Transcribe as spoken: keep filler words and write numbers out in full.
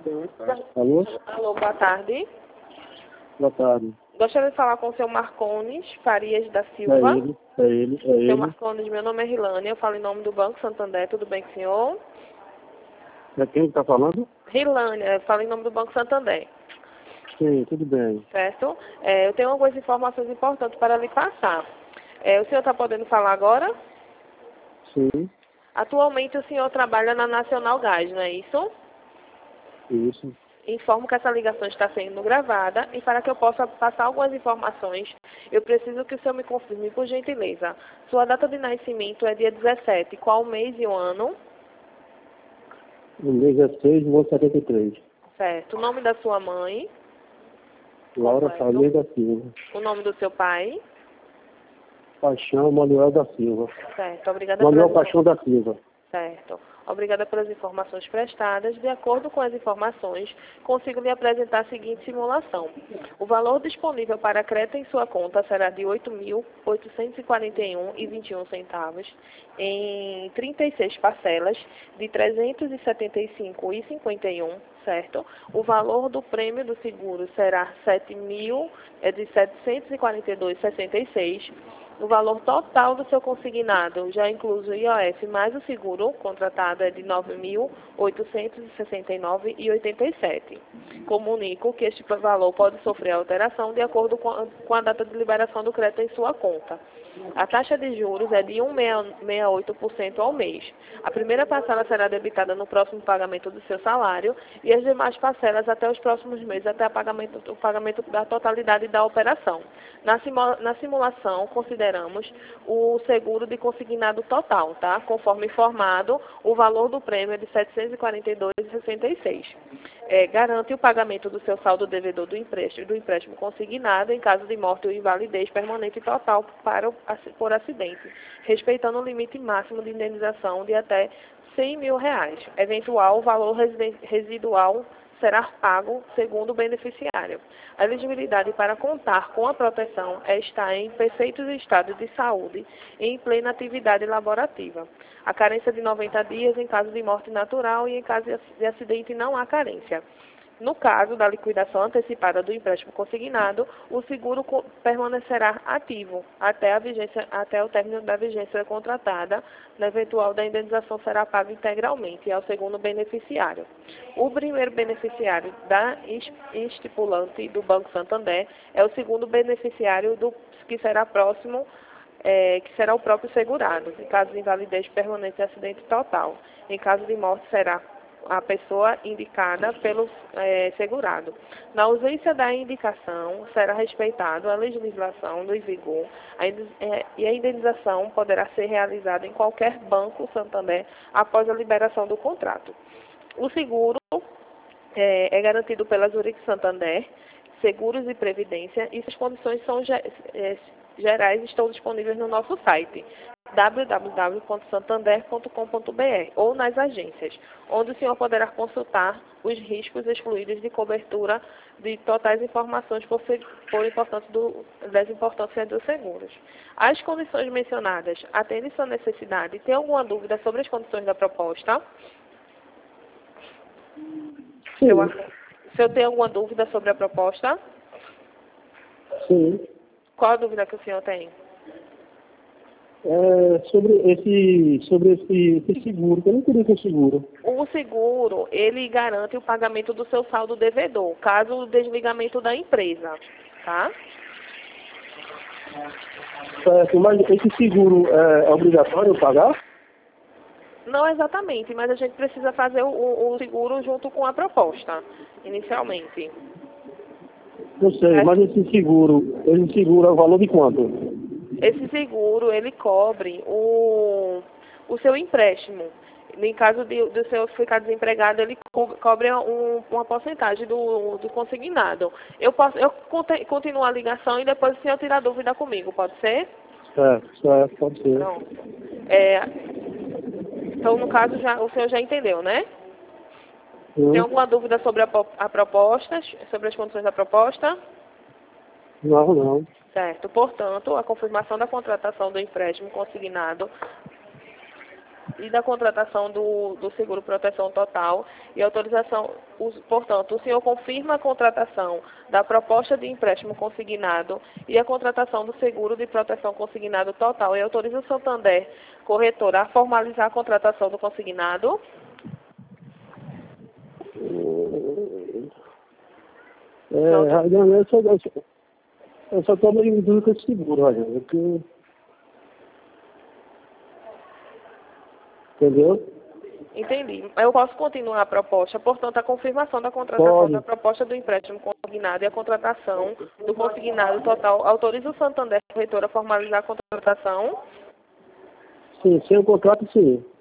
Alô? Alô, boa tarde. Boa tarde. Gostaria de falar com o seu Marcones Farias da É Silva. ele, é ele, é Seu ele. Marcones, meu nome é Rilane, eu falo em nome do Banco Santander, tudo bem com o senhor? É quem está falando? Rilane, eu falo em nome do Banco Santander, Sim, tudo bem. certo? É, eu tenho algumas informações importantes para lhe passar. É, o senhor está podendo falar agora? Sim, Atualmente o senhor trabalha na Nacional Gás, não é isso? isso. Informo que essa ligação está sendo gravada e para que eu possa passar algumas informações, eu preciso que o senhor me confirme, por gentileza. Sua data de nascimento é dia dezessete, qual mês e o ano? No mês dezesseis, vou setenta e três. Certo. O nome da sua mãe? Laura Completo. Farias da Silva. O nome do seu pai? Paixão Manuel da Silva. Certo. Obrigada Manuel pelas Paixão da Silva. Certo. Obrigada pelas informações prestadas. De acordo com as informações, consigo lhe apresentar a seguinte simulação. O valor disponível para crédito em sua conta será de oito mil oitocentos e quarenta e um reais e vinte e um centavos em trinta e seis parcelas de trezentos e setenta e cinco reais e cinquenta e um, certo? O valor do prêmio do seguro será sete mil, é de setecentos e quarenta e dois reais e sessenta e seis centavos. O valor total do seu consignado, já incluso o I O F mais o seguro contratado, é de nove mil oitocentos e sessenta e nove reais e oitenta e sete centavos. Comunico que este valor pode sofrer alteração de acordo com a, com a data de liberação do crédito em sua conta. A taxa de juros é de um vírgula sessenta e oito por cento ao mês. A primeira parcela será debitada no próximo pagamento do seu salário e as demais parcelas até os próximos meses, até o pagamento, o pagamento da totalidade da operação. Na, simula, na simulação, consideramos o seguro de consignado total, tá? Conforme informado, o valor do prêmio é de setecentos e quarenta e dois reais e sessenta e seis centavos. É, garante o pagamento do seu saldo devedor do empréstimo, do empréstimo consignado em caso de morte ou invalidez permanente total para o, por acidente, respeitando o limite máximo de indenização de até cem mil reais. Eventual valor residual será pago segundo o beneficiário. A elegibilidade para contar com a proteção é estar em perfeitos estados de saúde e em plena atividade laborativa. A carência de noventa dias em caso de morte natural e em caso de acidente não há carência. No caso da liquidação antecipada do empréstimo consignado, o seguro permanecerá ativo até, a vigência, até o término da vigência contratada. Na eventual da indenização será pago integralmente ao segundo beneficiário. O primeiro beneficiário da estipulante do Banco Santander é o segundo beneficiário do, que será próximo, é, que será o próprio segurado. Em caso de invalidez permanente e acidente total. Em caso de morte será a pessoa indicada pelo é, segurado. Na ausência da indicação, será respeitado a legislação do em vigor a é, e a indenização poderá ser realizada em qualquer banco Santander após a liberação do contrato. O seguro é, é garantido pela Zurich Santander, Seguros e Previdência, e as condições são é, gerais estão disponíveis no nosso site w w w ponto santander ponto com ponto b r ou nas agências, onde o senhor poderá consultar os riscos excluídos de cobertura de totais informações por, por importância do, das importâncias dos seguros. As condições mencionadas atendem sua necessidade. Tem alguma dúvida sobre as condições da proposta? Sim. Eu, se eu tenho alguma dúvida sobre a proposta? Sim. Qual a dúvida que o senhor tem? É, sobre esse, sobre esse, esse seguro, que eu não queria ter seguro. O seguro, ele garante o pagamento do seu saldo devedor, caso o desligamento da empresa, tá? Certo, mas esse seguro é, é obrigatório pagar? Não exatamente, mas a gente precisa fazer o, o seguro junto com a proposta, inicialmente. Não sei, É. mas esse seguro, esse seguro é o valor de quanto? Esse seguro, ele cobre o, o seu empréstimo. Em caso de, do seu ficar desempregado, ele co cobre um, uma porcentagem do, do consignado. Eu, posso, eu conte, continuo a ligação e depois o senhor tira dúvida comigo, pode ser? Certo, certo, pode ser. Pronto. É, então, no caso, já, o senhor já entendeu, né? Hum. Tem alguma dúvida sobre a, a proposta, sobre as condições da proposta? Não, não. Certo. Portanto, a confirmação da contratação do empréstimo consignado e da contratação do, do seguro proteção total e autorização, os, portanto, o senhor confirma a contratação da proposta de empréstimo consignado e a contratação do seguro de proteção consignado total e autoriza o Santander Corretora a formalizar a contratação do consignado? É, olha, eu só, eu só, eu só estou meio duro com esse seguro, olha, é que, entendeu? Entendi. Eu posso continuar a proposta, portanto, a confirmação da contratação Pode. da proposta do empréstimo consignado e a contratação do consignado total autoriza o Santander Corretora a formalizar a contratação? Sim, sem o contrato, sim.